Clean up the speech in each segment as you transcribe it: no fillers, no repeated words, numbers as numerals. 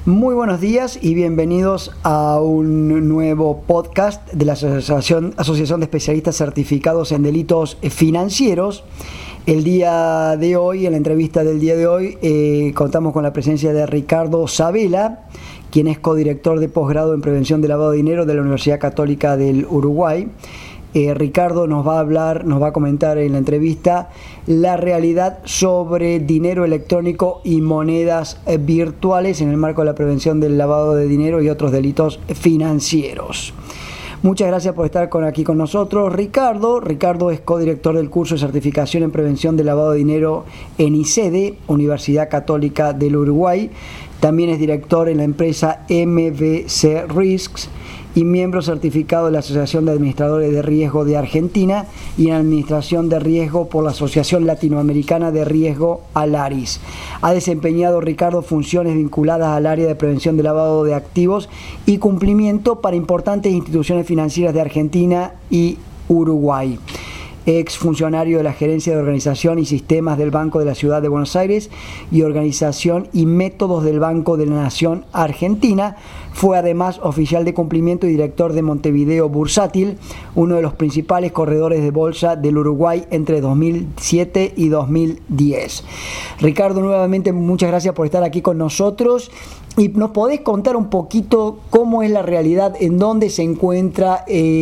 Muy buenos días y bienvenidos a un nuevo podcast de la Asociación de Especialistas Certificados en Delitos Financieros. El día de hoy, en la entrevista del día de hoy, contamos con la presencia de Ricardo Sabela, quien es codirector de posgrado en prevención de lavado de dinero de la Universidad Católica del Uruguay. Ricardo nos va a comentar en la entrevista la realidad sobre dinero electrónico y monedas virtuales en el marco de la prevención del lavado de dinero y otros delitos financieros. Muchas gracias por estar aquí con nosotros, Ricardo. Ricardo es codirector del curso de certificación en prevención del lavado de dinero en ICEDE, Universidad Católica del Uruguay. También es director en la empresa MBC Risks y miembro certificado de la Asociación de Administradores de Riesgo de Argentina y en Administración de Riesgo por la Asociación Latinoamericana de Riesgo, ALARIS. Ha desempeñado, Ricardo, funciones vinculadas al área de prevención de lavado de activos y cumplimiento para importantes instituciones financieras de Argentina y Uruguay. Ex funcionario de la Gerencia de Organización y Sistemas del Banco de la Ciudad de Buenos Aires y Organización y Métodos del Banco de la Nación Argentina. Fue además oficial de cumplimiento y director de Montevideo Bursátil, uno de los principales corredores de bolsa del Uruguay entre 2007 y 2010. Ricardo, nuevamente muchas gracias por estar aquí con nosotros. ¿Y nos podés contar un poquito cómo es la realidad, en dónde se encuentran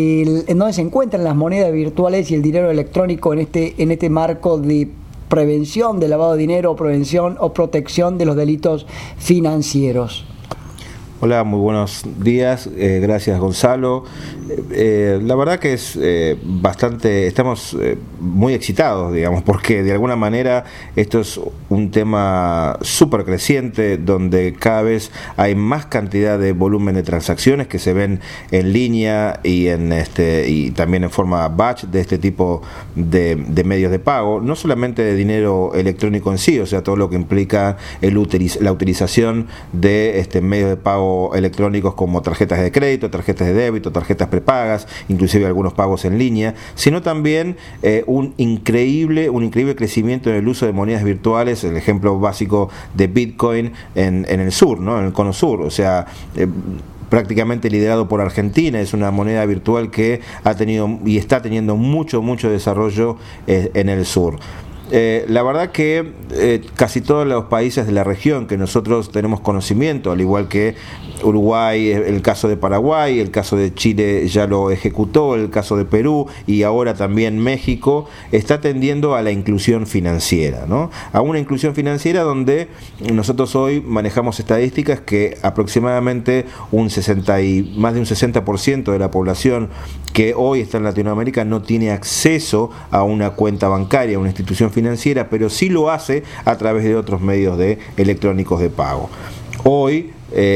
las monedas virtuales y el dinero electrónico en este marco de prevención del lavado de dinero, prevención o protección de los delitos financieros? Hola, muy buenos días, gracias Gonzalo. La verdad que es estamos muy excitados, digamos, porque de alguna manera esto es un tema súper creciente, donde cada vez hay más cantidad de volumen de transacciones que se ven en línea y y también en forma batch de este tipo de medios de pago, no solamente de dinero electrónico en sí, o sea, todo lo que implica la utilización de medios de pago electrónicos como tarjetas de crédito, tarjetas de débito, tarjetas prepagas, inclusive algunos pagos en línea, sino también un increíble crecimiento en el uso de monedas virtuales, el ejemplo básico de Bitcoin en el sur, ¿no? En el cono sur, o sea, prácticamente liderado por Argentina. Es una moneda virtual que ha tenido y está teniendo mucho desarrollo en el sur. La verdad que casi todos los países de la región que nosotros tenemos conocimiento, al igual que Uruguay, el caso de Paraguay, el caso de Chile ya lo ejecutó, el caso de Perú y ahora también México, está tendiendo a la inclusión financiera, ¿no? A una inclusión financiera donde nosotros hoy manejamos estadísticas que aproximadamente más de un 60% de la población que hoy está en Latinoamérica no tiene acceso a una cuenta bancaria, a una institución financiera, pero sí lo hace a través de otros medios electrónicos de pago. Hoy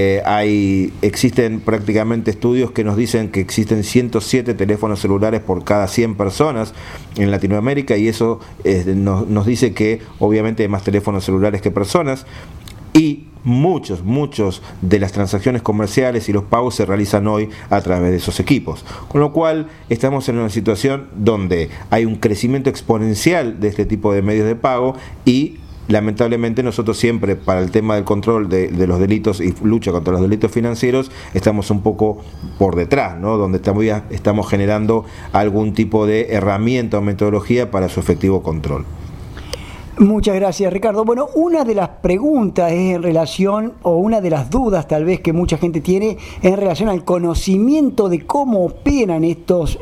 existen prácticamente estudios que nos dicen que existen 107 teléfonos celulares por cada 100 personas en Latinoamérica, y eso nos dice que obviamente hay más teléfonos celulares que personas, y muchos de las transacciones comerciales y los pagos se realizan hoy a través de esos equipos, con lo cual estamos en una situación donde hay un crecimiento exponencial de este tipo de medios de pago y lamentablemente nosotros siempre, para el tema del control de los delitos y lucha contra los delitos financieros, estamos un poco por detrás, ¿no? Donde estamos generando algún tipo de herramienta o metodología para su efectivo control. Muchas gracias, Ricardo. Bueno, una de las preguntas es en relación, o una de las dudas tal vez que mucha gente tiene, es en relación al conocimiento de cómo operan estos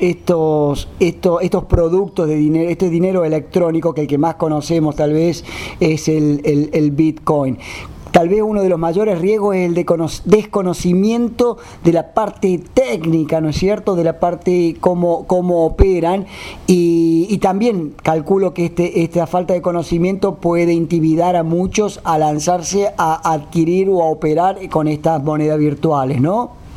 productos de dinero, este dinero electrónico, que el que más conocemos tal vez es el Bitcoin. Tal vez uno de los mayores riesgos es el desconocimiento de la parte técnica, ¿no es cierto?, de la parte cómo operan, y también calculo que esta falta de conocimiento puede intimidar a muchos a lanzarse a adquirir o a operar con estas monedas virtuales, ¿no?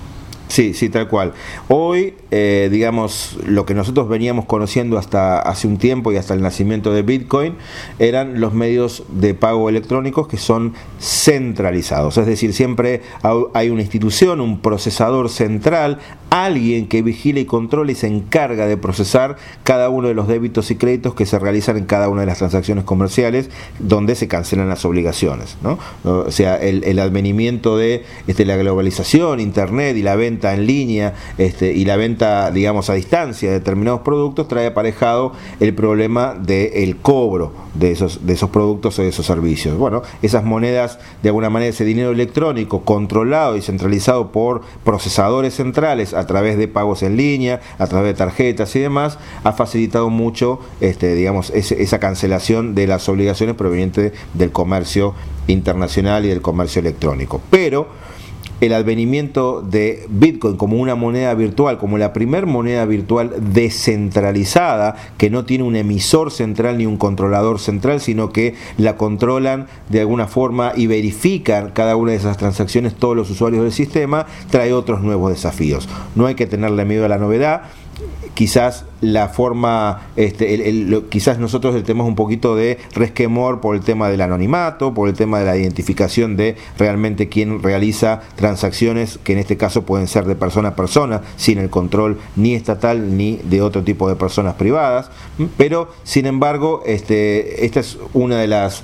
Sí, sí, tal cual. Hoy, digamos, lo que nosotros veníamos conociendo hasta hace un tiempo y hasta el nacimiento de Bitcoin eran los medios de pago electrónicos que son centralizados. Es decir, siempre hay una institución, un procesador central, alguien que vigila y controla y se encarga de procesar cada uno de los débitos y créditos que se realizan en cada una de las transacciones comerciales donde se cancelan las obligaciones, ¿no? O sea, el advenimiento de la globalización, Internet y la venta en línea y la venta, digamos, a distancia de determinados productos trae aparejado el problema del cobro de esos productos o de esos servicios. Bueno, esas monedas, de alguna manera, ese dinero electrónico controlado y centralizado por procesadores centrales a través de pagos en línea, a través de tarjetas y demás, ha facilitado mucho, digamos, esa cancelación de las obligaciones provenientes del comercio internacional y del comercio electrónico. Pero el advenimiento de Bitcoin como una moneda virtual, como la primer moneda virtual descentralizada, que no tiene un emisor central ni un controlador central, sino que la controlan de alguna forma y verifican cada una de esas transacciones todos los usuarios del sistema, trae otros nuevos desafíos. No hay que tenerle miedo a la novedad. Quizás la forma, quizás nosotros tenemos un poquito de resquemor por el tema del anonimato, por el tema de la identificación de realmente quién realiza transacciones, que en este caso pueden ser de persona a persona, sin el control ni estatal ni de otro tipo de personas privadas. Pero, sin embargo, esta es una de las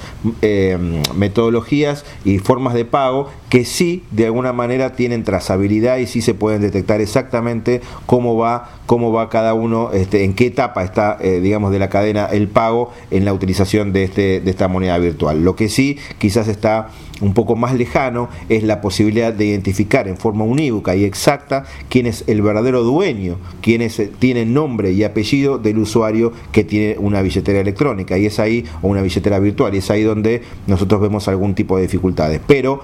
metodologías y formas de pago que sí, de alguna manera, tienen trazabilidad y sí se pueden detectar exactamente cómo va cada uno, en qué etapa está, digamos, de la cadena el pago en la utilización de esta moneda virtual. Lo que sí quizás está un poco más lejano es la posibilidad de identificar en forma unívoca y exacta quién es el verdadero dueño, quién tiene nombre y apellido del usuario que tiene una billetera electrónica, y es ahí, o una billetera virtual, y es ahí donde nosotros vemos algún tipo de dificultades. Pero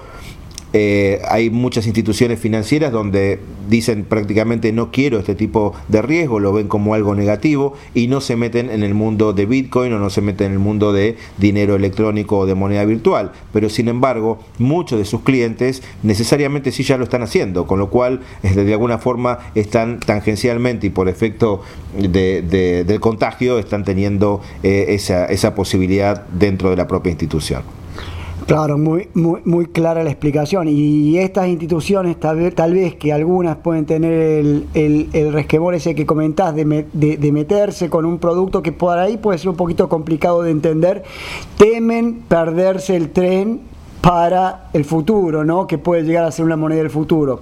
hay muchas instituciones financieras donde dicen prácticamente no quiero este tipo de riesgo, lo ven como algo negativo y no se meten en el mundo de Bitcoin o no se meten en el mundo de dinero electrónico o de moneda virtual, pero sin embargo muchos de sus clientes necesariamente sí ya lo están haciendo, con lo cual de alguna forma están tangencialmente y por efecto del contagio están teniendo esa posibilidad dentro de la propia institución. Claro, muy clara la explicación. Y estas instituciones, tal vez que algunas pueden tener el resquemor ese que comentás de meterse con un producto que por ahí puede ser un poquito complicado de entender, temen perderse el tren para el futuro, ¿no? Que puede llegar a ser una moneda del futuro.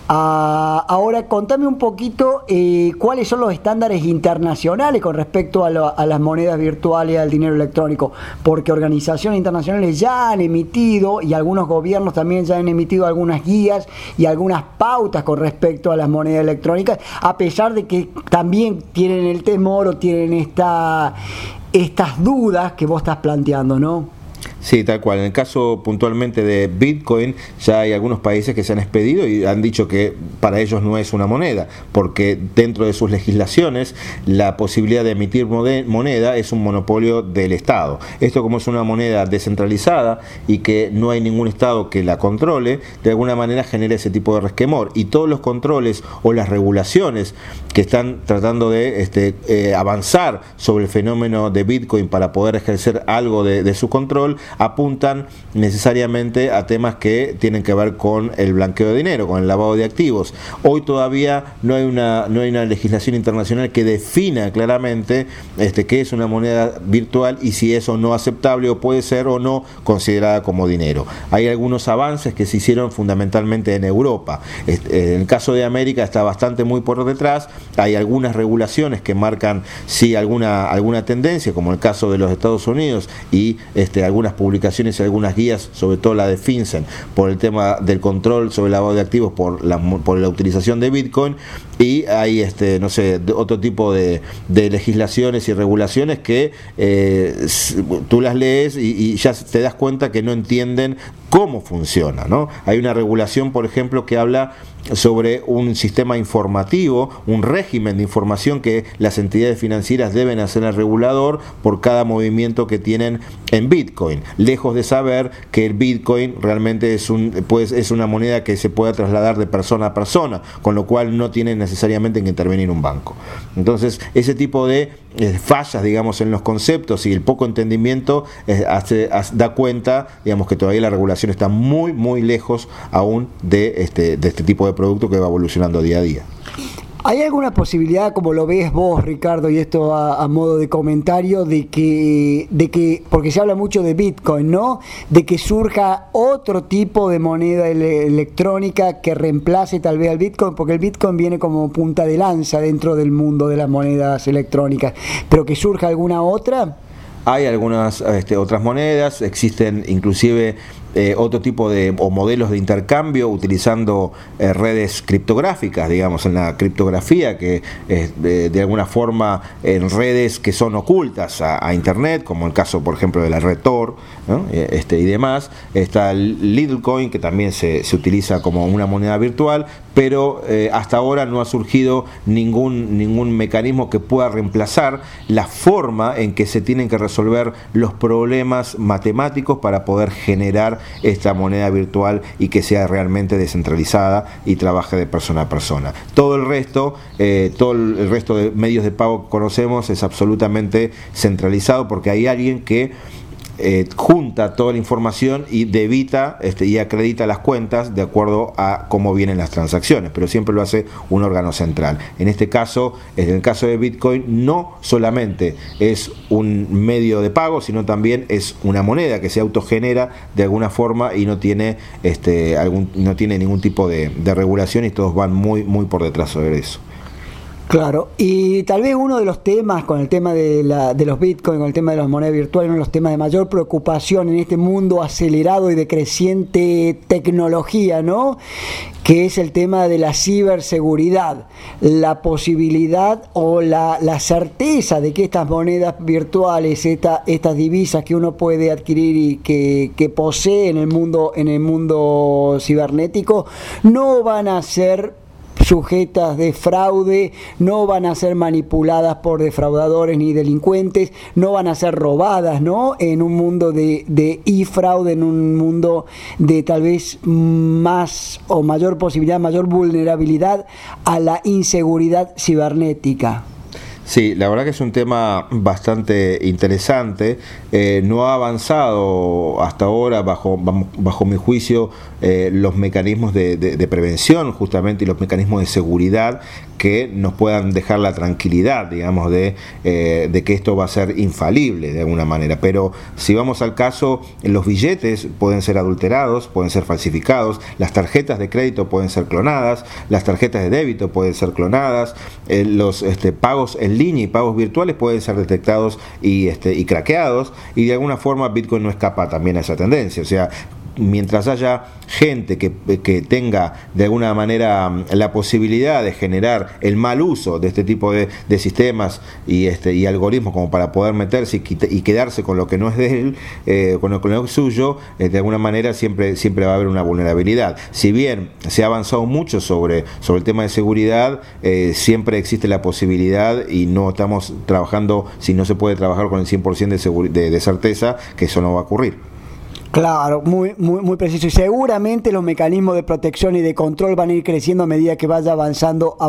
Ahora, contame un poquito cuáles son los estándares internacionales con respecto a las monedas virtuales, al dinero electrónico, porque organizaciones internacionales ya han emitido, y algunos gobiernos también ya han emitido algunas guías y algunas pautas con respecto a las monedas electrónicas, a pesar de que también tienen el temor o tienen estas dudas que vos estás planteando, ¿no? Sí, tal cual. En el caso puntualmente de Bitcoin, ya hay algunos países que se han expedido y han dicho que para ellos no es una moneda, porque dentro de sus legislaciones la posibilidad de emitir moneda es un monopolio del Estado. Esto, como es una moneda descentralizada y que no hay ningún Estado que la controle, de alguna manera genera ese tipo de resquemor, y todos los controles o las regulaciones que están tratando de avanzar sobre el fenómeno de Bitcoin para poder ejercer algo de su control, apuntan necesariamente a temas que tienen que ver con el blanqueo de dinero, con el lavado de activos. Hoy todavía no hay una legislación internacional que defina claramente qué es una moneda virtual y si es o no aceptable o puede ser o no considerada como dinero. Hay algunos avances que se hicieron fundamentalmente en Europa. En el caso de América está bastante muy por detrás. Hay algunas regulaciones que marcan sí alguna tendencia, como el caso de los Estados Unidos, y algunas publicaciones y algunas guías, sobre todo la de FinCEN, por el tema del control sobre el lavado de activos por la utilización de Bitcoin, y hay otro tipo de legislaciones y regulaciones que tú las lees y ya te das cuenta que no entienden cómo funciona, ¿no? Hay una regulación, por ejemplo, que habla sobre un sistema informativo, un régimen de información que las entidades financieras deben hacer al regulador por cada movimiento que tienen en Bitcoin. lejos de saber que el Bitcoin realmente es una moneda que se pueda trasladar de persona a persona, con lo cual no tiene necesariamente que intervenir un banco. Entonces, ese tipo de fallas, digamos, en los conceptos y el poco entendimiento da cuenta, digamos, que todavía la regulación está muy, muy lejos aún de este tipo de producto que va evolucionando día a día. ¿Hay alguna posibilidad, como lo ves vos, Ricardo, y esto a modo de comentario, de que, porque se habla mucho de Bitcoin, ¿no?, de que surja otro tipo de moneda electrónica que reemplace tal vez al Bitcoin, porque el Bitcoin viene como punta de lanza dentro del mundo de las monedas electrónicas, pero que surja alguna otra? Hay algunas otras monedas, existen inclusive otro tipo de modelos de intercambio utilizando redes criptográficas, digamos, en la criptografía, que de alguna forma en redes que son ocultas a Internet, como el caso, por ejemplo, de la red Tor, ¿no? Y demás. Está el Littlecoin, que también se utiliza como una moneda virtual, pero hasta ahora no ha surgido ningún mecanismo que pueda reemplazar la forma en que se tienen que resolver los problemas matemáticos para poder generar esta moneda virtual y que sea realmente descentralizada y trabaje de persona a persona. Todo el resto de medios de pago que conocemos es absolutamente centralizado, porque hay alguien que junta toda la información y debita y acredita las cuentas de acuerdo a cómo vienen las transacciones, pero siempre lo hace un órgano central. En este caso, en el caso de Bitcoin, no solamente es un medio de pago, sino también es una moneda que se autogenera de alguna forma y no tiene no tiene ningún tipo de regulación, y todos van muy por detrás sobre eso. Claro, y tal vez uno de los temas, con el tema de los Bitcoin, con el tema de las monedas virtuales, uno de los temas de mayor preocupación en este mundo acelerado y de creciente tecnología, ¿no?, que es el tema de la ciberseguridad, la posibilidad o la certeza de que estas monedas virtuales, estas divisas que uno puede adquirir y que posee en el mundo cibernético, no van a ser sujetas de fraude, no van a ser manipuladas por defraudadores ni delincuentes, no van a ser robadas, ¿no?, en un mundo de e-fraude, en un mundo de tal vez más o mayor posibilidad, mayor vulnerabilidad a la inseguridad cibernética. Sí, la verdad que es un tema bastante interesante. No ha avanzado hasta ahora, bajo mi juicio, los mecanismos de prevención, justamente, y los mecanismos de seguridad que nos puedan dejar la tranquilidad, digamos, de que esto va a ser infalible de alguna manera. Pero si vamos al caso, los billetes pueden ser adulterados, pueden ser falsificados, las tarjetas de crédito pueden ser clonadas, las tarjetas de débito pueden ser clonadas, los pagos en línea y pagos virtuales pueden ser detectados y craqueados, y de alguna forma Bitcoin no escapa también a esa tendencia. O sea, mientras haya gente que tenga de alguna manera la posibilidad de generar el mal uso de este tipo de sistemas y algoritmos, como para poder meterse y quedarse con lo que no es de él, con lo que no es suyo, de alguna manera siempre va a haber una vulnerabilidad. Si bien se ha avanzado mucho sobre el tema de seguridad, siempre existe la posibilidad, y no estamos trabajando, si no se puede trabajar con el 100% de certeza, que eso no va a ocurrir. Claro, muy preciso, y seguramente los mecanismos de protección y de control van a ir creciendo a medida que vaya avanzando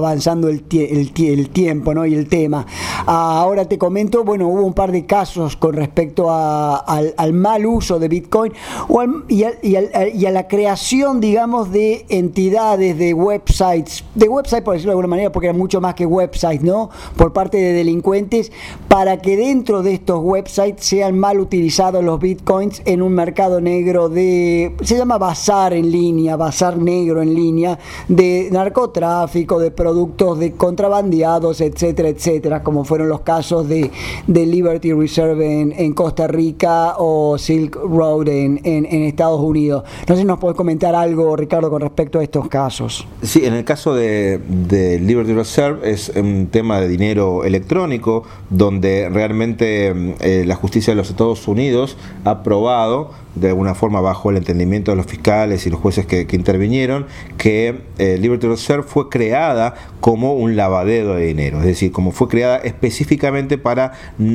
el tiempo, ¿no?, y el tema. Ahora te comento, bueno, hubo un par de casos con respecto al mal uso de Bitcoin y a la creación, digamos, de entidades, de websites por decirlo de alguna manera, porque eran mucho más que websites, ¿no?, por parte de delincuentes, para que dentro de estos websites sean mal utilizados los Bitcoins en un mercado negro se llama bazar negro en línea, de narcotráfico, de productos de contrabandeados, etcétera, como fueron los casos de Liberty Reserve en Costa Rica o Silk Road en Estados Unidos. No sé si nos podés comentar algo, Ricardo, con respecto a estos casos. Sí, en el caso de Liberty Reserve es un tema de dinero electrónico, donde realmente la justicia de los Estados Unidos ha probado de alguna forma bajo el entendimiento de los fiscales y los jueces que intervinieron, que Liberty Reserve fue creada como un lavadero de dinero, es decir, como fue creada específicamente para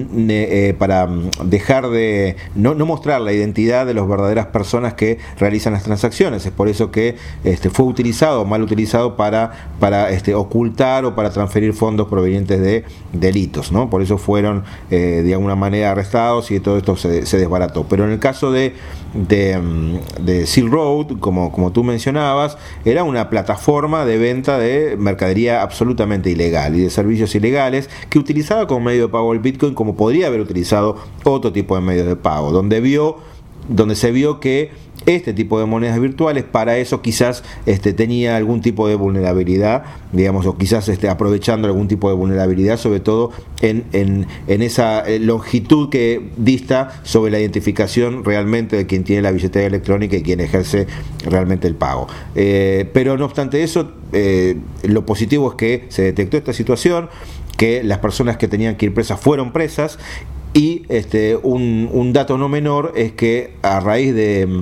dejar de no mostrar la identidad de las verdaderas personas que realizan las transacciones. Es por eso que fue utilizado, mal utilizado para ocultar o para transferir fondos provenientes de delitos, ¿no? Por eso fueron de alguna manera arrestados y todo esto se desbarató. Pero en el caso de Silk Road, como tú mencionabas, era una plataforma de venta de mercadería absolutamente ilegal y de servicios ilegales que utilizaba como medio de pago el Bitcoin, como podría haber utilizado otro tipo de medios de pago, donde se vio que este tipo de monedas virtuales para eso quizás tenía algún tipo de vulnerabilidad, digamos, o quizás aprovechando algún tipo de vulnerabilidad, sobre todo en esa longitud que dista sobre la identificación realmente de quien tiene la billetera electrónica y quien ejerce realmente el pago. Pero no obstante eso, lo positivo es que se detectó esta situación, que las personas que tenían que ir presas fueron presas. Y un dato no menor es que a raíz de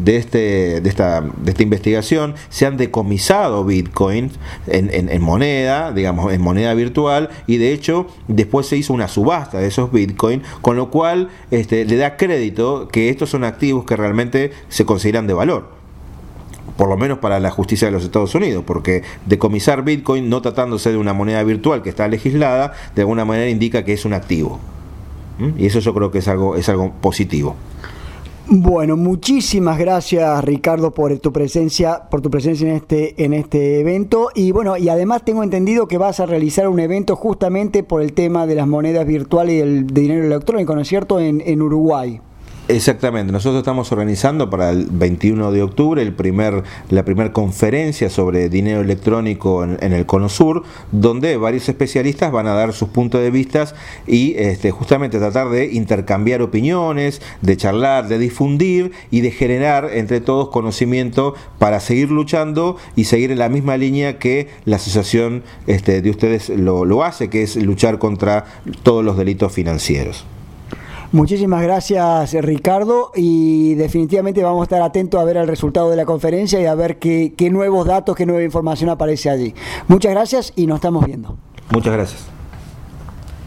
esta investigación se han decomisado bitcoins en moneda, digamos, en moneda virtual, y de hecho después se hizo una subasta de esos bitcoins, con lo cual le da crédito que estos son activos que realmente se consideran de valor, por lo menos para la justicia de los Estados Unidos, porque decomisar bitcoin, no tratándose de una moneda virtual que está legislada, de alguna manera indica que es un activo. Y eso yo creo que es algo positivo. Bueno, muchísimas gracias, Ricardo, por tu presencia en este evento. Y bueno, y además tengo entendido que vas a realizar un evento justamente por el tema de las monedas virtuales y el dinero electrónico, ¿no es cierto?, en Uruguay. Exactamente, nosotros estamos organizando para el 21 de octubre la primera conferencia sobre dinero electrónico en el Cono Sur, donde varios especialistas van a dar sus puntos de vista y justamente tratar de intercambiar opiniones, de charlar, de difundir y de generar entre todos conocimiento para seguir luchando y seguir en la misma línea que la asociación de ustedes lo hace, que es luchar contra todos los delitos financieros. Muchísimas gracias, Ricardo, y definitivamente vamos a estar atentos a ver el resultado de la conferencia y a ver qué nuevos datos, qué nueva información aparece allí. Muchas gracias y nos estamos viendo. Muchas gracias.